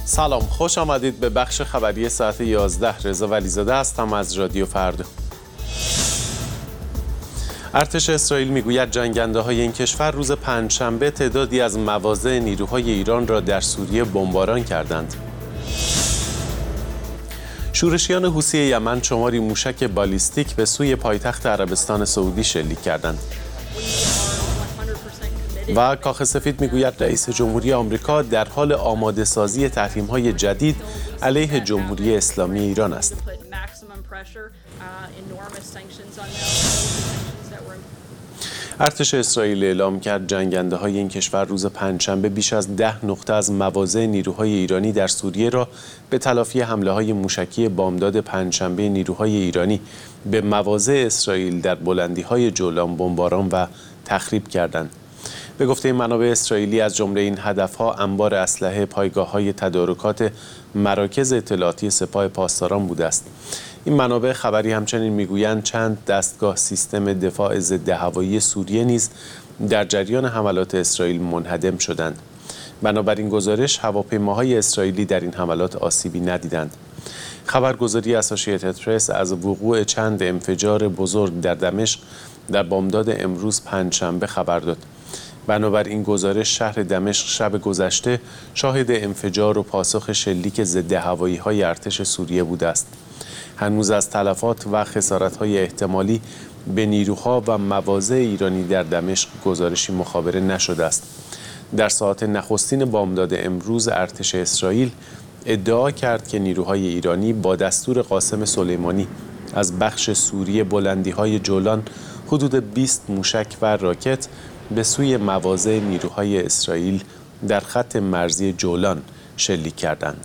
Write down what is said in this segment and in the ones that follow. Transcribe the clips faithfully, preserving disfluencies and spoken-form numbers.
سلام، خوش آمدید به بخش خبری ساعت یازده. رضا ولیزاده هستم از رادیو فردا. ارتش اسرائیل میگوید جنگنده های این کشور روز پنجشنبه تعدادی از مواضع نیروهای ایران را در سوریه بمباران کردند. شورشیان حوثی یمن شماری موشک بالیستیک به سوی پایتخت عربستان سعودی شلیک کردند. و کاخ سفید میگوید رئیس جمهوری آمریکا در حال آماده سازی تحریم‌های جدید علیه جمهوری اسلامی ایران است. ارتش اسرائیل اعلام کرد جنگنده های این کشور روز پنجشنبه بیش از ده نقطه از مواضع نیروهای ایرانی در سوریه را به تلافی حمله های موشکی بامداد پنجشنبه نیروهای ایرانی به مواضع اسرائیل در بلندی های جولان بمباران و تخریب کردند. به گفته منابع اسرائیلی از جمله این هدفها انبار اسلحه، پایگاه‌های تدارکات مراکز اطلاعاتی سپاه پاسداران بوده است. این منابع خبری همچنین میگویند چند دستگاه سیستم دفاع ضد هوایی سوریه نیز در جریان حملات اسرائیل منهدم شدند. بنابراین گزارش هواپیماهای اسرائیلی در این حملات آسیبی ندیدند. خبرگزاری اسوسییتد پرس از وقوع چند انفجار بزرگ در دمشق در بامداد امروز پنجشنبه خبر داد. بنابراین گزارش شهر دمشق شب گذشته شاهد انفجار و پاسخ شلیک ضد هوایی های ارتش سوریه بوده است. هنوز از تلفات و خسارت های احتمالی به نیروها و مواضع ایرانی در دمشق گزارشی مخابره نشده است. در ساعات نخستین بامداد امروز ارتش اسرائیل ادعا کرد که نیروهای ایرانی با دستور قاسم سلیمانی از بخش سوریه بلندی های جولان حدود بیست موشک و راکت به سوی مواضع نیروهای اسرائیل در خط مرزی جولان شلیک کردند.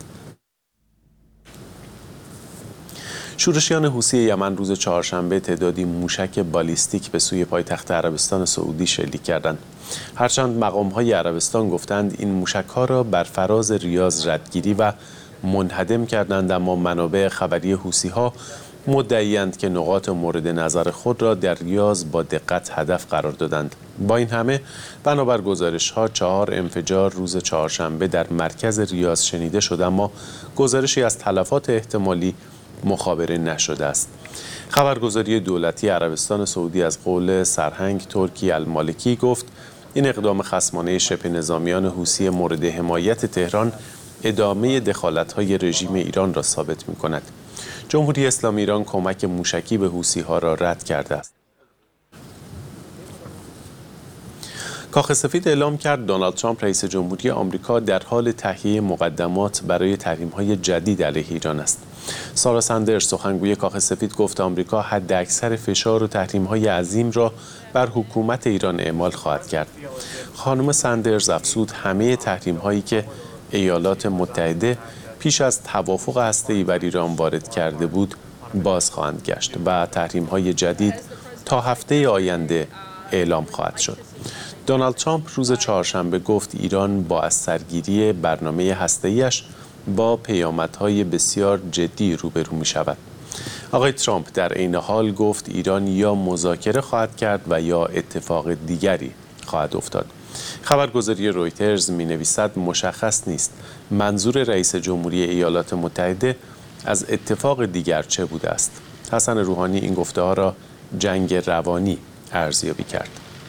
شورشیان حوثی یمن روز چهارشنبه تعدادی موشک بالیستیک به سوی پایتخت عربستان سعودی شلیک کردند. هرچند مقام‌های عربستان گفتند این موشک‌ها را بر فراز ریاض ردگیری و منهدم کردند، اما منابع خبری حوثی‌ها مدعی‌اند که نقاط مورد نظر خود را در ریاض با دقت هدف قرار دادند. با این همه بنابر گزارش‌ها چهار انفجار روز چهارشنبه در مرکز ریاض شنیده شد، اما گزارشی از تلفات احتمالی مخابره نشده است. خبرگزاری دولتی عربستان سعودی از قول سرهنگ ترکی المالکی گفت این اقدام خصمانه شبه نظامیان حوثی مورد حمایت تهران ادامه دخالت‌های رژیم ایران را ثابت می‌کند. جمهوری اسلامی ایران کمک موشکی به حوثی‌ها را رد کرده است. کاخ سفید اعلام کرد دونالد ترامپ رئیس جمهوری آمریکا در حال تهیه مقدمات برای تحریم‌های جدید علیه ایران است. سارا سندرز سخنگوی کاخ سفید گفت آمریکا حداکثر فشار و تحریم‌های عظیم را بر حکومت ایران اعمال خواهد کرد. خانم سندرز افزود همه تحریم‌هایی که ایالات متحده پیش از توافق هسته‌ای بر ایران وارد کرده بود باز خواهند گشت و تحریم‌های جدید تا هفته آینده اعلام خواهد شد. دونالد ترامپ روز چهارشنبه گفت ایران با از سرگیری برنامه هسته‌ایش با پیامدهای بسیار جدی روبرو می شود. آقای ترامپ در عین حال گفت ایران یا مذاکره خواهد کرد و یا اتفاق دیگری خواهد افتاد. خبرگزاری رویترز می نویسد مشخص نیست منظور رئیس جمهوری ایالات متحده از اتفاق دیگر چه بوده است. حسن روحانی این گفته ها را جنگ روانی ارزیابی کرد.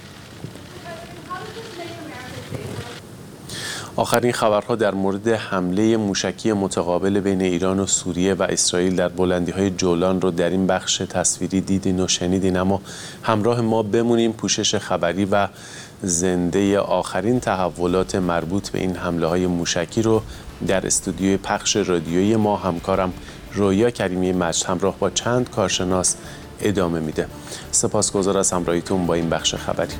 آخرین خبرها در مورد حمله موشکی متقابل بین ایران و سوریه و اسرائیل در بلندی‌های جولان رو در این بخش تصویری دیدین و شنیدین، اما همراه ما بمونیم. پوشش خبری و زنده آخرین تحولات مربوط به این حمله‌های موشکی رو در استودیوی پخش رادیویی ما همکارم رویا کریمی مجد همراه با چند کارشناس ادامه میده. سپاسگزار از همراهیتون با این بخش خبری.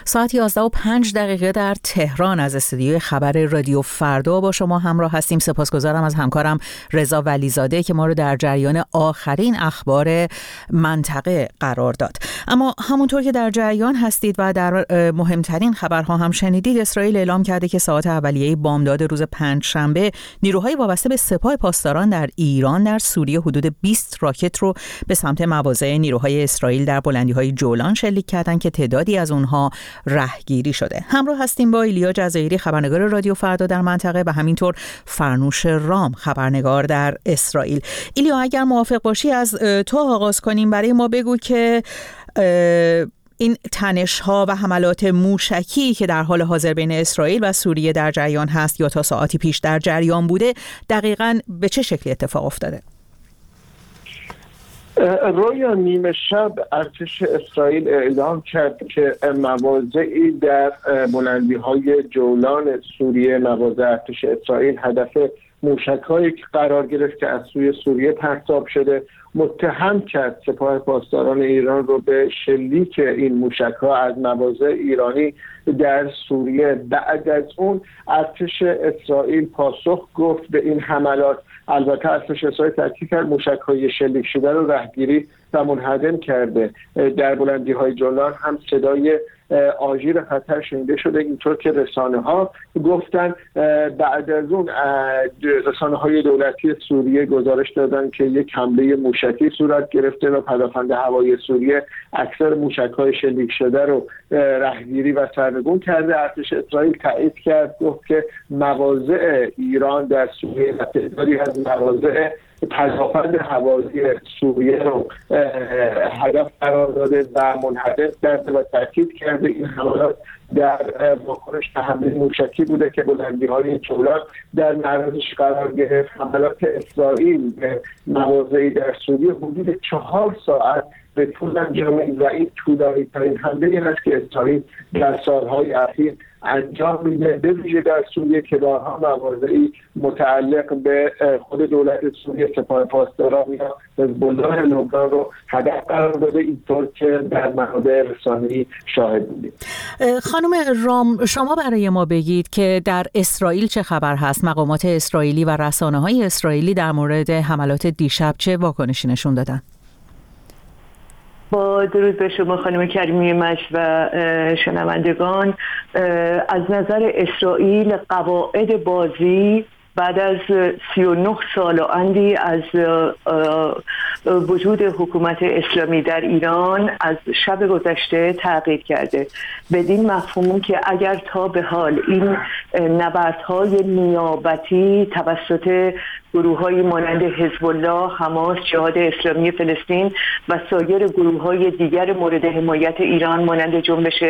ساعت یازده و پنج دقیقه در تهران از استودیوی خبر رادیو فردا با شما همراه هستیم. سپاسگزارم از همکارم رضا ولیزاده که ما رو در جریان آخرین اخبار منطقه قرار داد. اما همونطور که در جریان هستید و در مهمترین خبرها هم شنیدید، اسرائیل اعلام کرده که ساعات اولیه بامداد روز پنجشنبه نیروهای وابسته به سپاه پاسداران در ایران در سوریه حدود بیست راکت رو به سمت مواضع نیروهای اسرائیل در بلندی‌های جولان شلیک کردند که تعدادی از اونها رهگیری شده. همراه هستیم با ایلیا جزایری خبرنگار رادیو فردا در منطقه و همینطور فرنوش رام خبرنگار در اسرائیل. ایلیا، اگر موافق باشی از تو آغاز کنیم، برای ما بگو که این تنش‌ها و حملات موشکی که در حال حاضر بین اسرائیل و سوریه در جریان هست یا تا ساعتی پیش در جریان بوده، دقیقاً به چه شکلی اتفاق افتاده؟ رویا نیمه شب ارتش اسرائیل اعلام کرد که مواضعی در بلندی‌های جولان سوریه، مواضع ارتش اسرائیل هدف موشک‌هایی که قرار گرفت که از سوی سوریه پرتاب شده، متهم کرد سپاه پاسداران ایران رو به شلیک این موشک‌ها از مواضع ایرانی در سوریه. بعد از اون ارتش اسرائیل پاسخ گفت به این حملات. البته ارتش اسرائیل تاکید کرد موشک‌های شلیک شده رو رهگیری و منهدم کرده. در بلندی‌های جولان هم صدای آژیر خطر شنیده شده، اینطور که رسانه ها گفتن. بعد از اون رسانه های دولتی سوریه گزارش دادن که یک حمله موشکی صورت گرفته و پدافند هوایی سوریه اکثر موشک های شلیک شده رو رهگیری و سرنگون کرده. ارتش اسرائیل تایید کرد، گفت که مواضع ایران در سوریه و تعدادی از مواضع پدافند هوایی سوریه رو هدف قرار داده و منحدر کرده و تاکید کرده این حملات در واکنش به حمله موشکی بوده که بلندی‌های جولان در معرضش قرار گرفت. حملات اسرائیل به مواضعی در سوریه حدود چهار ساعت به طول انجام و این طولانی ترین حمله هست که اسرائیل در سالهای اخیر انجام میده، به ویژه در سوریه که بارها مواضعی متعلق به خود دولت سوریه، سپاه پاسداران یا حزب الله لبنان رو هدف قرار داده، اینطور که در منابع رسانه‌ای شاهد بودیم. خانم رام، شما برای ما بگید که در اسرائیل چه خبر هست؟ مقامات اسرائیلی و رسانه‌های اسرائیلی در مورد حملات دیشب چه واکنشی نشون دادن؟ با درود به شما خانم کریمی مجد و شنوندگان، از نظر اسرائیل قواعد بازی بعد از سی و نه سال و اندی از وجود حکومت اسلامی در ایران از شب گذشته تغییر کرده، بدین مفهوم که اگر تا به حال این نبردهای نیابتی توسط گروه‌های مانند حزب الله، حماس، جهاد اسلامی فلسطین و سایر گروه‌های دیگر مورد حمایت ایران مانند جنبش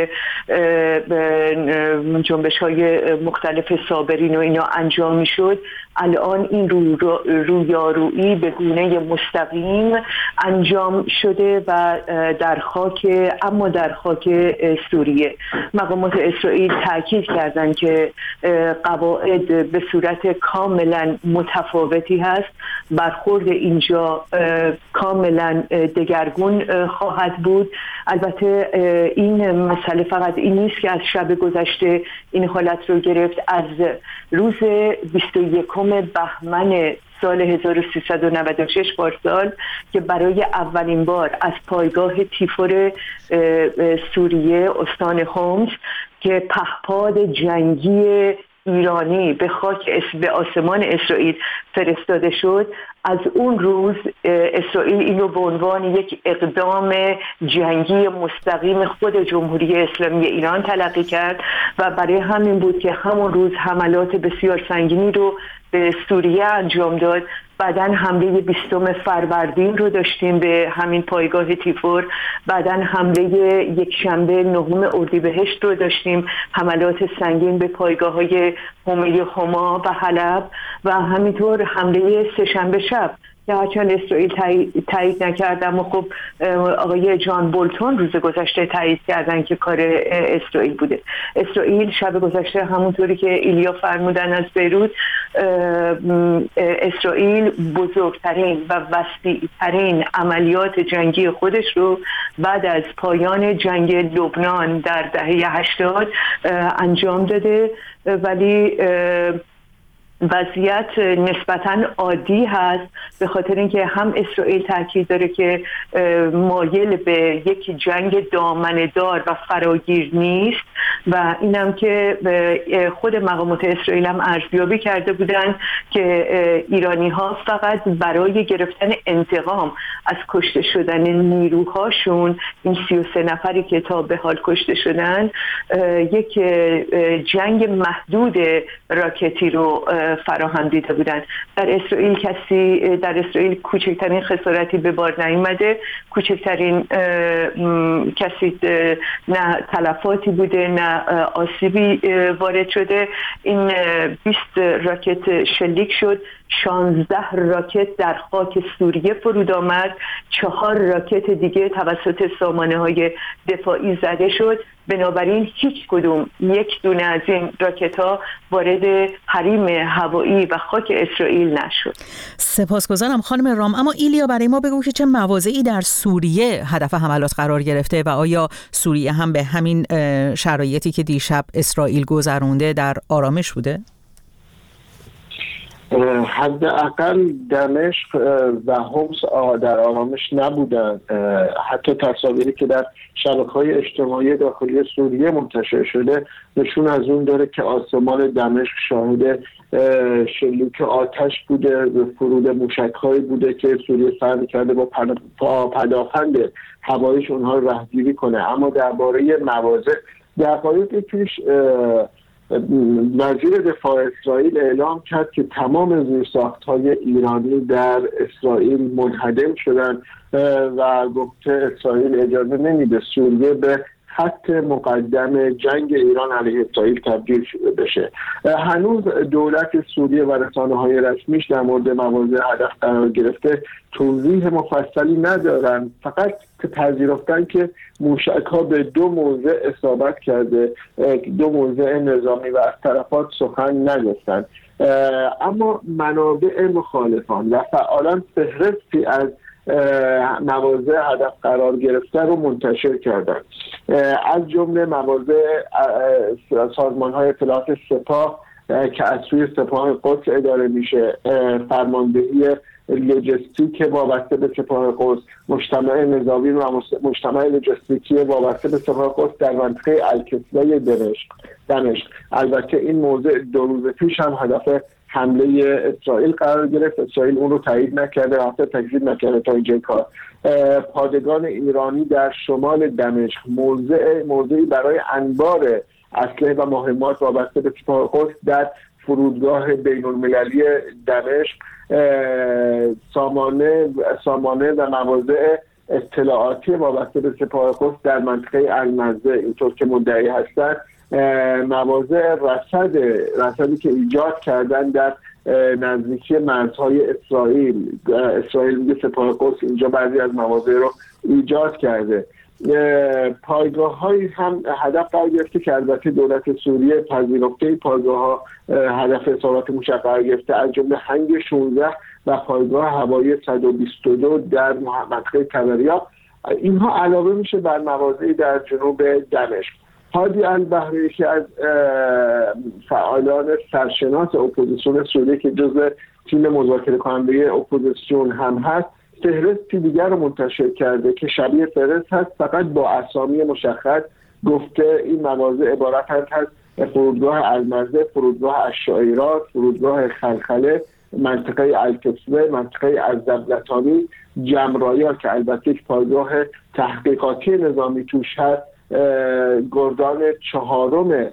جنبش‌های مختلف صابرین و اینا انجام می‌شد، الان این رو رویارویی به گونه مستقیم انجام شده و در خاک اما در خاک سوریه. مقامات اسرائیل تاکید کردند که قواعد به صورت کاملا متفاوتی هست، برخورد اینجا کاملا دگرگون خواهد بود. البته این مسئله فقط این نیست که از شب گذشته این حالت رو گرفت. از روز بیست و یکم بهمن سال هزار و سیصد و نود و شش پارسال که برای اولین بار از پایگاه تیفور سوریه استان حمص که پهپاد جنگی ایرانی به خاک به آسمان اسرائیل فرستاده شد، از اون روز اسرائیل اینو به عنوان یک اقدام جنگی مستقیم خود جمهوری اسلامی ایران تلقی کرد و برای همین بود که همون روز حملات بسیار سنگینی رو به سوریه انجام داد. بعداً حمله بیستم فروردین رو داشتیم به همین پایگاه تیفور، بعداً حمله یک شنبه نهم اردیبهشت رو داشتیم، حملات سنگین به پایگاه‌های حمید حما و حلب و همینطور حمله سه شنبه شب که هرچند اسرائیل تایید نکرد اما خب آقای جان بولتون روز گذشته تایید کردن که کار اسرائیل بوده. اسرائیل شب گذشته همونطوری که ایلیا فرمودن از بیروت اسرائیل بزرگترین و وسیع‌ترین عملیات جنگی خودش رو بعد از پایان جنگ لبنان در دهه هشتاد انجام داده، ولی وضعیت نسبتاً عادی هست به خاطر اینکه هم اسرائیل تاکید داره که مایل به یک جنگ دامنه‌دار و فراگیر نیست و اینم که خود مقامات اسرائیل هم ارزیابی کرده بودن که ایرانی ها فقط برای گرفتن انتقام از کشته شدن نیروهاشون، این سی و سه نفری که تا به حال کشته شدن، یک جنگ محدود راکتی رو فراهم دیده بودن. در اسرائیل کسی در اسرائیل کوچکترین خسارتی به بار نیامده، کوچکترین کسی نه تلفاتی بوده نه آسیبی وارد شده. این بیست راکت شلیک شد، شانزده راکت در خاک سوریه فرود آمد، چهار راکت دیگه توسط سامانه‌های دفاعی زده شد. بنابراین هیچ کدوم یک دونه از این راکت ها وارد حریم هوایی و خاک اسرائیل نشد. سپاسگزارم خانم رام. اما ایلیا برای ما بگو که چه مواضعی در سوریه هدف حملات قرار گرفته و آیا سوریه هم به همین شرایطی که دیشب اسرائیل گذرونده در آرامش بوده؟ حداقل دمشق و حمص در آرامش نبودن. حتی تصاویری که در شبکه‌های اجتماعی داخلی سوریه منتشر شده نشون از اون داره که آسمان دمشق شاهد شلیک آتش بوده، فرود موشک‌هایی بوده که سوریه سعی کرده با پدافند هواییش اونها رو رهگیری کنه. اما درباره مواضع دقایقی پیش وزیر دفاع اسرائیل اعلام کرد که تمام زیرساخت‌های ایرانی در اسرائیل منهدم شدن و گفته اسرائیل اجازه نمیده سوریه به خط مقدم جنگ ایران علیه اسرائیل تبدیل بشه. هنوز دولت سوریه و رسانه‌های رسمیش در مورد مواضع هدف قرار گرفته توضیح مفصلی ندارن، فقط که پذیرفتن که موشک‌ها به دو موضع اصابت کرده، دو موضع نظامی و از طرفات سخن نگفتن. اما منابع مخالفان و فعالان فهرستی از مواضع هدف قرار گرفته رو منتشر کردن، از جمله مواضع سازمان‌های اطلاعات سپاه که از سوی سپاه قدس اداره میشه، فرماندهی لوجستیک وابسته به سپاه قدس، مجتمع نظامی و مجتمع لوجستیکی وابسته به سپاه قدس در منطقه الکسوه دمشق دمشق البته این موضوع دو روز پیش هم هدف حمله اسرائیل قرار گرفت. اسرائیل اون رو تایید نکرده، حتی تکذیب نکرده تا اینجای کار. پادگان ایرانی در شمال دمشق موضع موضعی برای انبار اسلحه و مهمات وابسته به سپاه قدس در فرودگاه بین المللی دمشق، سامانه سامانه و مواضع اطلاعاتی وابسته به سپاه قدس در منطقه المزه اینطور که مدعی هستند، مواضع رصد رصدی که ایجاد کردن در نزدیکی مرزهای اسرائیل. اسرائیل میگه سپاه قدس اینجا بعضی از مواضع رو ایجاد کرده. پایگاه های هم هدف قرار گرفته که البته دولت سوریه پذیرفته پایگاه ها هدف اصابت موشک قرار گرفته، از جمله هنگ شانزده و پایگاه هوایی صد و بیست و دو در منطقه طبریاب. اینها علاوه میشه بر مواضعی در جنوب دمشق. هادی البحری که از فعالان سرشناس اپوزیسیون سوریه که جزء تیم مذاکره کننده اپوزیسیون هم هست، فهرستی دیگر رو منتشر کرده که شبیه فهرست هست فقط با اسامی مشخص. گفته این مواضع عبارت هست از فرودگاه المزه، فرودگاه الشعیرات، فرودگاه خلخله، منطقه الکسوه، منطقه الزبلتانی، جمرایا که البته یک پایگاه تحقیقاتی نظامی توش هست، گردان چهارم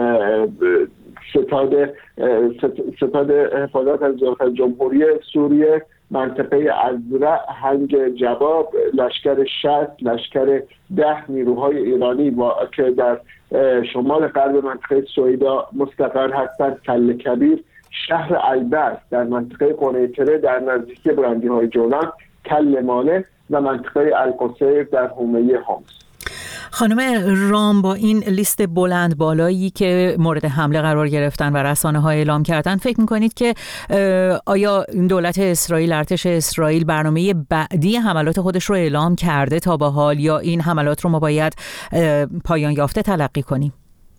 ستاد ستاد حفاظت از جمهوری سوریه، منطقه ازرع، هنگ جباب، لشکر شصت، لشکر ده نیروهای ایرانی با که در شمال غرب منطقه سویدا مستقر هستند، کل کبیر، شهر البرز در منطقه قنیطره در نزدیکی برندی‌های جولان، کل مانه و منطقه القصیر در حومه حمص. خانم رام، با این لیست بلند بالایی که مورد حمله قرار گرفتن و رسانه‌ها اعلام کردن، فکر می‌کنید که آیا دولت اسرائیل، ارتش اسرائیل برنامه بعدی حملات خودش رو اعلام کرده تا به حال، یا این حملات رو ما باید پایان یافته تلقی کنیم؟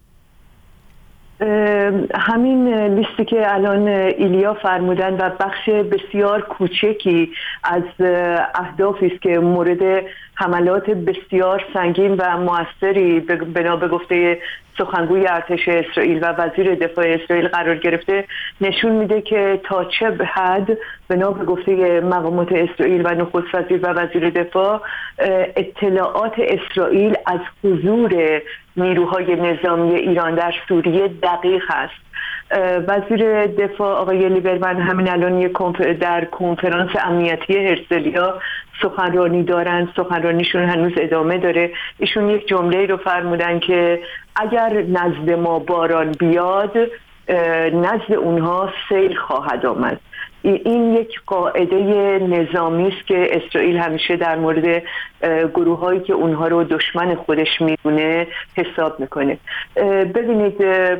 همین لیستی که الان ایلیا فرمودن و بخش بسیار کوچکی از اهدافی است که مورد حملات بسیار سنگین و موثری بنا به گفته سخنگوی ارتش اسرائیل و وزیر دفاع اسرائیل قرار گرفته، نشون میده که تا چه حد بنا به گفته مقامات اسرائیل و نخست وزیر و وزیر دفاع اطلاعات اسرائیل از حضور نیروهای نظامی ایران در سوریه دقیق است. وزیر دفاع آقای لیبرمن همین الان در کنفرانس امنیتی هرزلیا سخنرانی دارند، سخنرانیشون هنوز ادامه داره. ایشون یک جمله رو فرمودن که اگر نزد ما باران بیاد نزد اونها سیل خواهد آمد. این یک قاعده نظامی است که اسرائیل همیشه در مورد گروه هایی که اونها رو دشمن خودش میدونه حساب میکنه. ببینید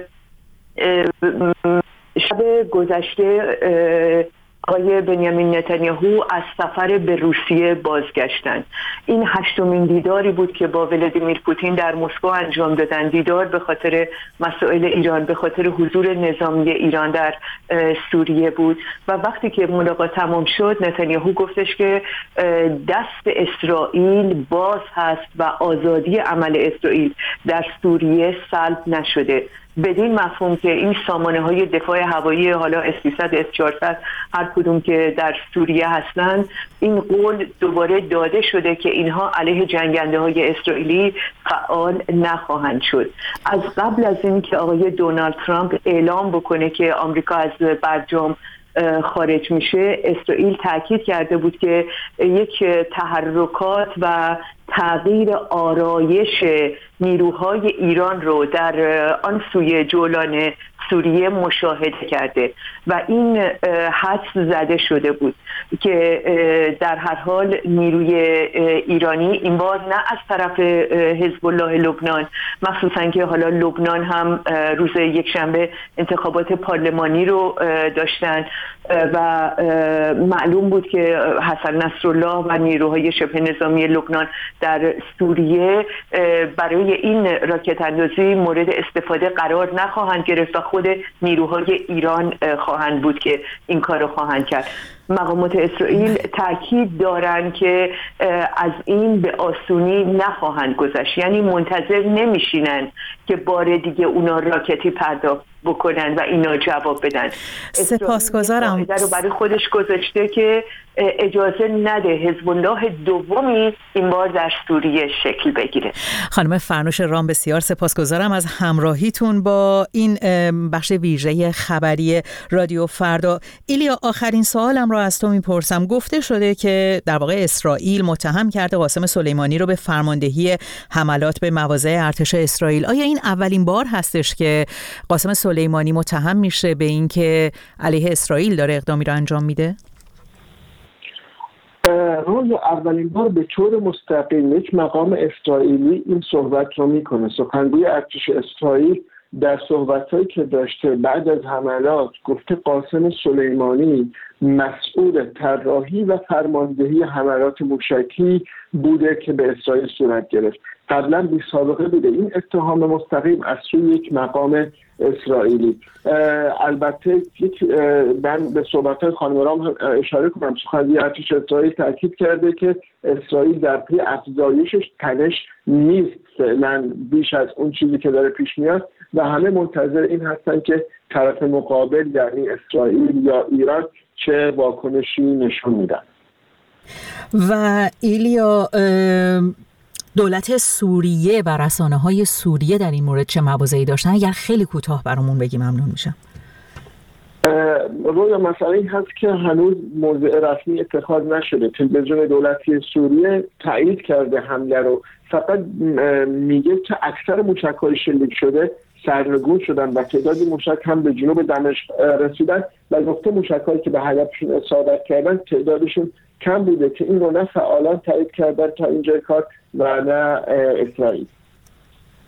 شب گذشته آقای بنیامین نتانیاهو از سفر به روسیه بازگشتن. این هشتمین دیداری بود که با ولادیمیر پوتین در مسکو انجام دادن. دیدار به خاطر مسائل ایران، به خاطر حضور نظامی ایران در سوریه بود و وقتی که ملاقات تمام شد نتانیاهو گفتش که دست اسرائیل باز هست و آزادی عمل اسرائیل در سوریه سلب نشده، بدین مفهوم که این سامانه های دفاع هوایی حالا اس سیصد اس چهارصد هر کدوم که در سوریه هستن، این قول دوباره داده شده که اینها علیه جنگنده های اسرائیلی فعال نخواهند شد. از قبل از این که آقای دونالد ترامپ اعلام بکنه که آمریکا از برجام خارج میشه، اسرائیل تاکید کرده بود که یک تحرکات و تغییر آرایش نیروهای ایران رو در آن سوی جولان سوریه مشاهده کرده و این حدس زده شده بود که در هر حال نیروی ایرانی این بار نه از طرف حزب الله لبنان، مخصوصا که حالا لبنان هم روز یکشنبه انتخابات پارلمانی رو داشتن و معلوم بود که حسن نصرالله و نیروهای شبه نظامی لبنان در سوریه برای این راکت اندازی مورد استفاده قرار نخواهند گرفت و خود نیروهای ایران خواهند بود که این کار رو خواهند کرد. مقامات اسرائیل تاکید دارند که از این به آسونی نخواهند گذشت، یعنی منتظر نمیشینن که بار دیگه اونا راکتی پرداخت بکنن و اینا جواب بدن. سپاسگزارم. اسرائیل رو برای خودش گذاشته که اجازه نده حزب الله دومی این بار در سوریه شکل بگیره. خانم فرنوش رام، بسیار سپاسگزارم از همراهیتون با این بخش ویژه خبری رادیو فردا. ایلیا، آخرین سوالم رو از تو میپرسم. گفته شده که در واقع اسرائیل متهم کرده قاسم سلیمانی رو به فرماندهی حملات به مواضع ارتش اسرائیل. آیا این اولین بار هستش که قاسم سلیمانی متهم میشه به این که علیه اسرائیل داره اقدامی رو انجام میده؟ روز اولین بار به طور مستقیم یک مقام اسرائیلی این صحبت رو میکنه. سخنگوی ارتش اسرائیل در صحبت‌هایی که داشته بعد از حملات گفته قاسم سلیمانی مسئول طراحی و فرماندهی حملات موشکی بوده که به اسرائیل صورت گرفت. قبلا بی سابقه بوده این اتهام مستقیم از سوی یک مقام اسرائیلی. البته یک من به صحبت‌های خانم رام اشاره کنم، سخنگوی ارتش اسرائیل تاکید کرده که اسرائیل در پی افزایشش تنش نیست فعلا بیش از اون چیزی که داره پیش میاد و همه منتظر این هستن که طرف مقابل یعنی اسرائیل یا ایران چه واکنشی نشون میدن. و ایلیا، دولت سوریه و رسانه‌های سوریه در این مورد چه مواضعی داشتن؟ اگر خیلی کوتاه برامون بگی ممنون میشم. روی مسئله این هست که هنوز موضع رسمی اتخاذ نشده. تلویزیون دولتی سوریه تایید کرده حمله رو، فقط میگه که اکثر موشک‌های شلیک شده سرنگون شدن و تعدادی موشک هم به جنوب دمشق رسیدن و گفته موشک‌هایی که به هدفشون اصابت کردن تعدادشون کم بوده که این رو نه فعالان تایید کردن تا اینجای کار و نه اسرائیل.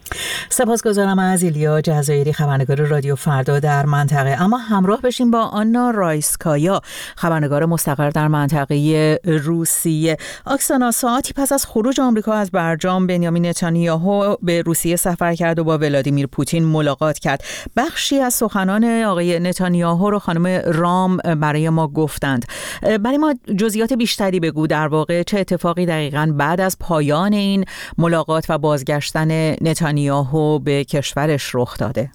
سپاسگزارم از ایلیا جزایری، خبرنگار رادیو فردا در منطقه. اما همراه بشیم با آنا رایسکایا، خبرنگار مستقر در منطقه روسیه. آکسانا، ساعتی پس از خروج آمریکا از برجام، بنیامین نتانیاهو به روسیه سفر کرد و با ولادیمیر پوتین ملاقات کرد. بخشی از سخنان آقای نتانیاهو رو خانم رام برای ما گفتند. برای ما جزئیات بیشتری بگو، در واقع چه اتفاقی دقیقاً بعد از پایان این ملاقات و بازگشتن نتانیاهو به کشورش رخ داده؟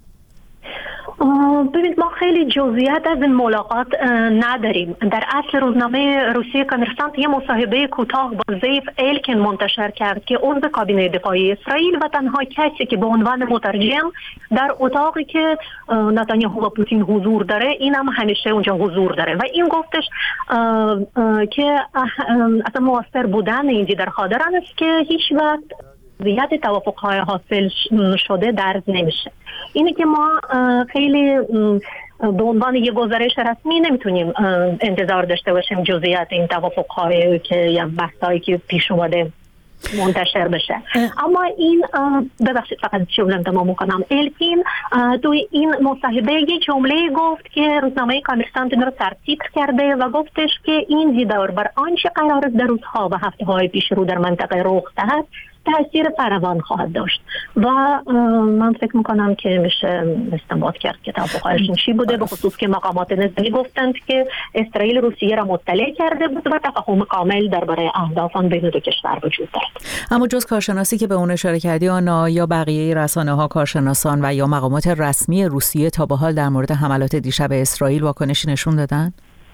ببینید، ما خیلی جزئیات از این ملاقات نداریم. در اصل روزنامه روسیه کامرسانت یه مصاحبه کوتاه با زیف ایلکین منتشر کرد که عضو کابینه دفاعی اسرائیل و تنها کسی که به عنوان مترجم در اتاقی که نتانیاهو و پوتین حضور داره، این هم همیشه اونجا حضور داره و این گفتش اه اه که اصلا موثر بودن این دیدار خادران است که هیچ وقت زیاد توافق‌های حاصل شده درز نمیشه. اینه که ما خیلی به عنوان یک گزارش رسمی نمیتونیم انتظار داشته باشیم جزئیات این توافق‌های که یا بحثایی که پیش اومده منتشر بشه. اما این ببخشید فقط جمله تمام میکنم. الپین توی این مصاحبه یک جمله گفت که روزنامه کامرسانت رو سرتیتر کرده و گفتش که این دیدار بر آنچه قرار است در روزها و هفته‌های پیش رو در منطقه رخ دهد تأثیر فراوان خواهد داشت و من فکر میکنم که میشه استنباط کرد که توافق‌هایشون چی بوده، به خصوص که مقامات نظامی گفتند که اسرائیل روسیه را مطلع کرده بود و تفاهم کامل درباره اهداف آن بین دو کشور وجود دارد. اما جز کارشناسی که به اون اشاره کردی آنا، یا بقیه رسانه‌ها، کارشناسان و یا مقامات رسمی روسیه تا به حال در مورد حملات دیشب اسرائیل واکنشی نشون دادن؟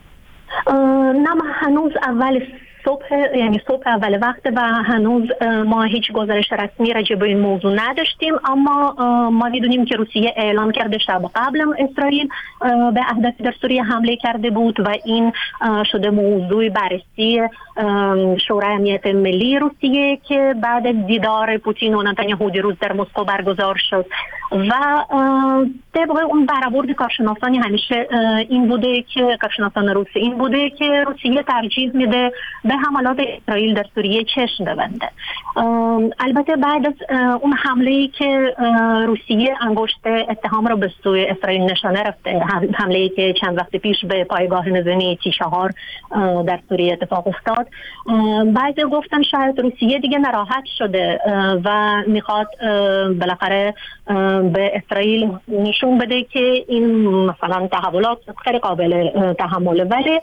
نه، هنوز اول صبح یعنی صبح اول وقت و هنوز ما هیچ گزارش رسمی راجع به این موضوع نداشتیم، اما ما میدونیم که روسیه اعلام کرده شب قبل اسرائیل به اهدافی در سوریه حمله کرده بود و این شده موضوع بررسی شورای امنیت ملی روسیه که بعد از دیدار پوتین و نتانیاهو دیروز در مسکو برگزار شد و طبق اون برآورد کارشناسانی همیشه این بوده که کارشناسان روسیه این بوده که روسیه ترجیح میده به حملات اسرائیل در سوریه چشم ببنده. البته بعد از اون حمله‌ای که روسیه انگشت اتهام رو به سوی اسرائیل نشانه رفته، حمله‌ای که چند وقت پیش به پایگاه نظامی تی چهار در سوریه اتفاق افتاد، بعضی گفتن شاید روسیه دیگه ناراحت شده و میخواد بالاخره به اسرائیل نشون بده که این مثلا تحولات خیلی قابل تحمله. ولی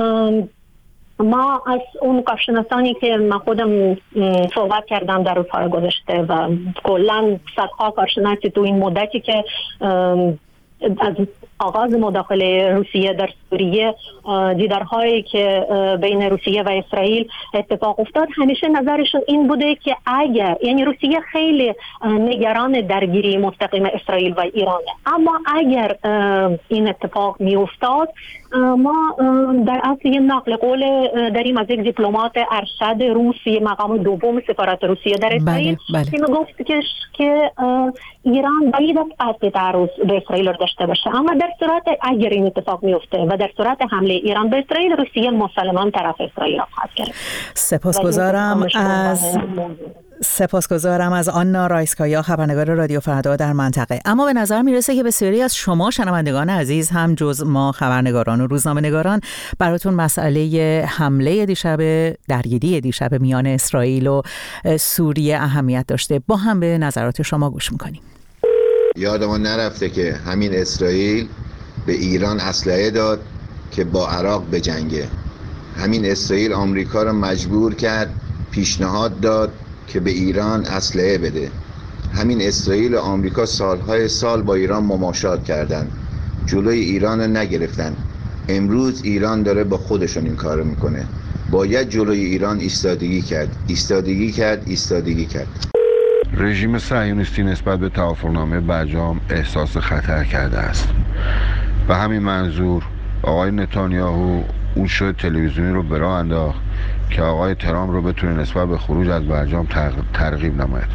ما از اون کارشناسانی که من خودم صحبت کردم در روزهای گذشته و کلا صدها کارشناسی تو این مدتی که از آغاز مداخله روسیه در سوریه، دیدارهایی که بین روسیه و اسرائیل اتفاق افتاد، همیشه نظرشون این بوده که اگر یعنی روسیه خیلی نگران درگیری مستقیم اسرائیل و ایرانه، اما اگر این اتفاق می افتاد ما در اصل یه نقل قول داریم از یک دیپلمات ارشد روسی مقام دوم سفارت روسیه در اسرائیل که گفت که که ایران باید قصد تعرض به اسرائیل رو داشته باشه، اما در صورت اگر این اتفاق میفته و در صورت حمله ایران به اسرائیل، روسیه مسلماً طرف اسرائیل را خواهد گرفت. سپاسگزارم از سپاسگزارم از آنا رایسکایا، خبرنگار رادیو فردا در منطقه. اما به نظر میرسه که بسیاری از شما شنوندگان عزیز هم جز ما خبرنگاران و روزنامه‌نگاران براتون مسئله حمله دیشب، درگیری دیشب میان اسرائیل و سوریه اهمیت داشته. با هم به نظرات شما گوش میکنیم. یادمون نرفته که همین اسرائیل به ایران اسلحه داد که با عراق بجنگه. همین اسرائیل آمریکا رو مجبور کرد، پیشنهاد داد که به ایران اسلحه بده. همین اسرائیل و آمریکا سالهای سال با ایران مماشات کردن، جلوی ایران رو نگرفتن. امروز ایران داره با خودشون این کار میکنه. باید جلوی ایران ایستادگی کرد ایستادگی کرد ایستادگی کرد رژیم صهیونیستی نسبت به توافقنامه برجام احساس خطر کرده است. به همین منظور آقای نتانیاهو اون شو تلویزیونی رو به راه انداخت که آقای ترامپ رو بتونه نسبت به خروج از برجام ترغیب نماید.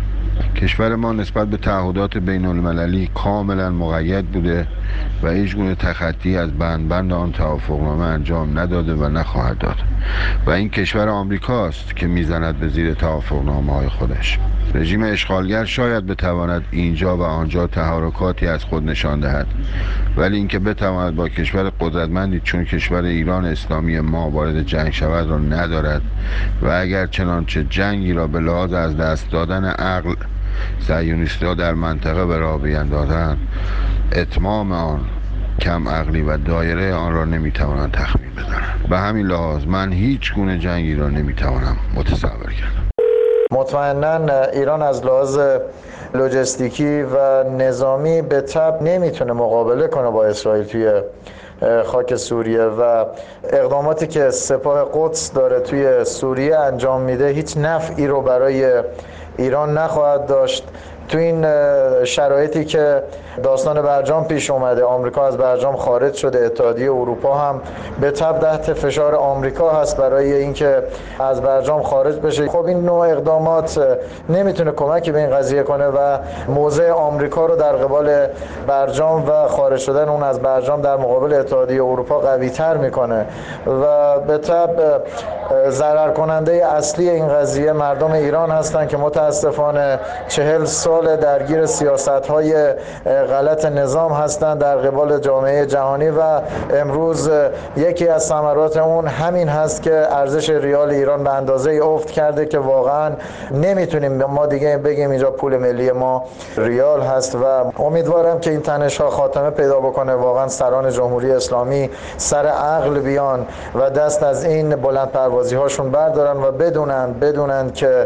کشور ما نسبت به تعهدات بین المللی کاملا مقید بوده و هیچ گونه تخطی از بند بند آن توافقنامه انجام نداده و نخواهد داد و این کشور آمریکاست که میزند به زیر توافقنامه های خودش. رژیم اشغالگر شاید بتواند اینجا و آنجا تحرکاتی از خود نشان دهد، ولی اینکه بتواند با کشور قدرتمندی چون کشور ایران اسلامی ما وارد جنگ شود را ندارد و اگر چنانچه جنگی را به لحاظ از دست دادن عقل صهیونیست‌ها در منطقه به راه بیندازند، اتمام آن کم عقلی و دایره آن را نمیتوانند تخمین بزنند. به همین لحاظ من هیچ گونه جنگی را نمیتوانم متصور کردم. مطمئناً ایران از لحاظ لوجستیکی و نظامی به تبع نمیتونه مقابله کنه با اسرائیل توی خاک سوریه و اقداماتی که سپاه قدس داره توی سوریه انجام میده هیچ نفعی رو برای ایران نخواهد داشت. تو این شرایطی که داستان برجام پیش اومده، آمریکا از برجام خارج شده، اتحادیه اروپا هم به تبع تحت فشار آمریکا هست برای اینکه از برجام خارج بشه. خب این نوع اقدامات نمیتونه کمکی به این قضیه کنه و موضع آمریکا رو در قبال برجام و خارج شدن اون از برجام در مقابل اتحادیه اروپا قوی تر میکنه و به تبع ضرر کننده اصلی این قضیه مردم ایران هستن که متاسفانه چهل سال درگیر سیاست‌های غلط نظام هستند در قبال جامعه جهانی و امروز یکی از ثمرات اون همین هست که ارزش ریال ایران به اندازه افت کرده که واقعا نمیتونیم ما دیگه بگیم اینجا پول ملی ما ریال هست و امیدوارم که این تنش‌ها خاتمه پیدا بکنه، واقعا سران جمهوری اسلامی سر عقل بیان و دست از این بلند پروازی هاشون بردارن و بدونن بدونن که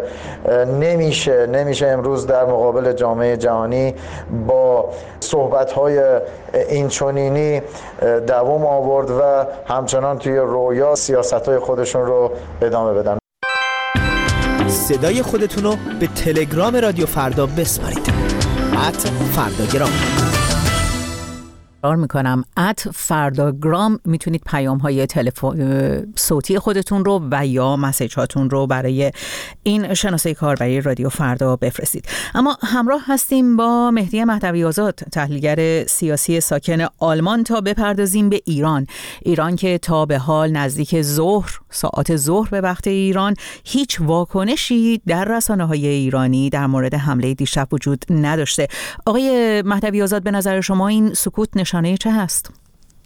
نمیشه نمیشه امروز در مقابل جامعه جهانی با صحبت‌های اینچنینی دوام آورد و همچنان توی رویا سیاست‌های خودشون رو ادامه بدن. صدای خودتون رو به تلگرام رادیو فردا بسپارید. ات فرداگرام میکنم ات فرداگرام میتونید پیام های تلفن صوتی خودتون رو و یا مسیج هاتون رو برای این شناسه کاربری رادیو فردا بفرستید. اما همراه هستیم با مهدی مهدوی آزاد، تحلیلگر سیاسی ساکن آلمان، تا بپردازیم به ایران. ایران که تا به حال نزدیک ظهر، ساعت ظهر به وقت ایران، هیچ واکنشی در رسانه‌های ایرانی در مورد حمله دیشب وجود نداشته. آقای مهدوی آزاد، به نظر شما این سکوت نشانه چه هست؟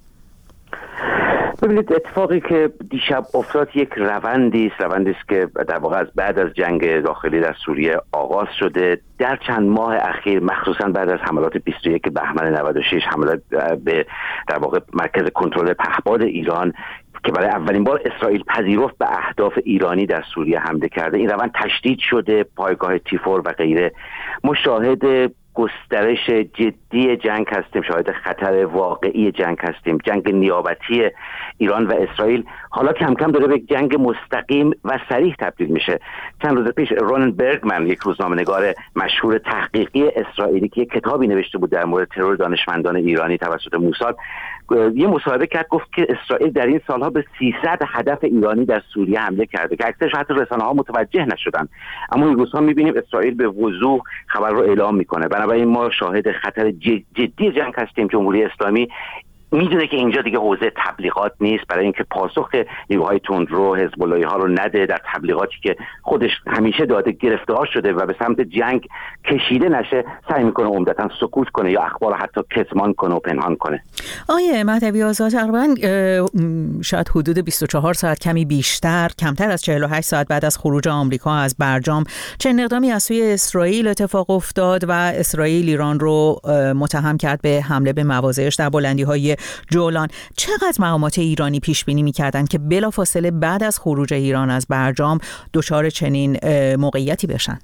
ببینید، اتفاقی که دیشب افتاد یک روندی است روندی است که در واقع از بعد از جنگ داخلی در سوریه آغاز شده. در چند ماه اخیر، مخصوصا بعد از حملات بیست و یک بهمن نود و شش، حملات به در واقع مرکز کنترل پهپاد ایران که برای اولین بار اسرائیل پذیرفت به اهداف ایرانی در سوریه حمله کرده، این روند تشدید شده. پایگاه تیفور و غیره، مشاهد گسترش جدی جنگ هستیم، شاهد خطر واقعی جنگ هستیم. جنگ نیابتی ایران و اسرائیل حالا کم کم داره به جنگ مستقیم و صریح تبدیل میشه. چند روز پیش رونن برگمن، یک روزنامه‌نگار مشهور تحقیقی اسرائیلی که یک کتابی نوشته بود در مورد ترور دانشمندان ایرانی توسط موساد، یه مصاحبه کرد، گفت که اسرائیل در این سالها به سیصد هدف ایرانی در سوریه حمله کرده که اکثرش حتی رسانه‌ها متوجه نشدن، اما این روزها می‌بینیم اسرائیل به وضوح خبر رو اعلام میکنه. بنابراین ما شاهد خطر جدی جنگ هستیم. جمهوری اسلامی میدونه که اینجا دیگه حوزه تبلیغات نیست، برای اینکه پاسخ نیروهای تندرو حزب اللهی ها رو نده در تبلیغاتی که خودش همیشه داده گرفتار شده و به سمت جنگ کشیده نشه، سعی میکنه عمدتاً سکوت کنه یا اخبار رو حتی کتمان کنه و پنهان کنه. آیه مهدوی آزاد، تقریباً شاید حدود بیست و چهار ساعت، کمی بیشتر، کمتر از چهل و هشت ساعت بعد از خروج آمریکا از برجام، چه اقدامی از سوی اسرائیل اتفاق افتاد و اسرائیل ایران رو متهم کرد به حمله به مواضعش در بلندی‌های جولان. چقدر مقامات ایرانی پیش بینی می‌کردند که بلافاصله بعد از خروج ایران از برجام دچار چنین موقعیتی بشن؟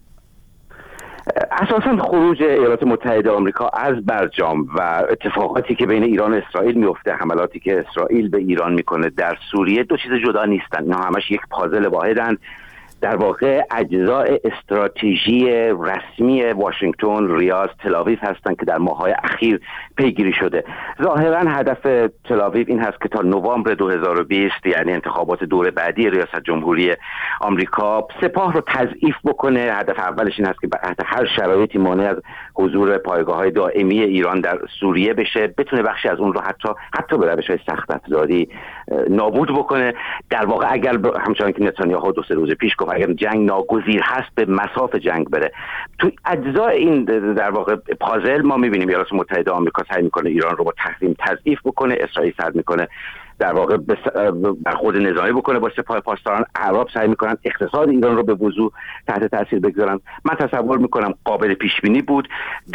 اساساً خروج ایالات متحده آمریکا از برجام و اتفاقاتی که بین ایران و اسرائیل میفته، حملاتی که اسرائیل به ایران میکنه در سوریه، دو چیز جدا نیستن. اینا همش یک پازل واحدن. در واقع اجزای استراتژی رسمی واشنگتن، ریاض، تل‌آویو هستند که در ماه‌های اخیر پیگیری شده. ظاهرا هدف تل‌آویو این هست که تا نوامبر دو هزار و بیست، یعنی انتخابات دور بعدی ریاست جمهوری آمریکا، سپاه رو تضعیف بکنه. هدف اولش این هست که تحت هر شرایطی مانع از حضور پایگاه‌های دائمی ایران در سوریه بشه، بتونه بخشی از اون رو حتی حتی به روش‌های سخت افزاری نابود بکنه. در واقع اگر همچنان که نتانیاهو دو سه روز پیش گفت اگر جنگ ناگزیر هست به مصاف جنگ بره. تو اجزای این در واقع پازل ما می‌بینیم ایالات متحده آمریکا سعی می‌کنه ایران رو با تحریم تضعیف بکنه، اسرائیل سعی می‌کنه در واقع برخورد نظامی بکنه با سپاه پاسداران، اعراب سعی میکنن اقتصاد ایران رو به وضوح تحت تاثیر بگذارن. من تصور میکنم قابل پیش بینی بود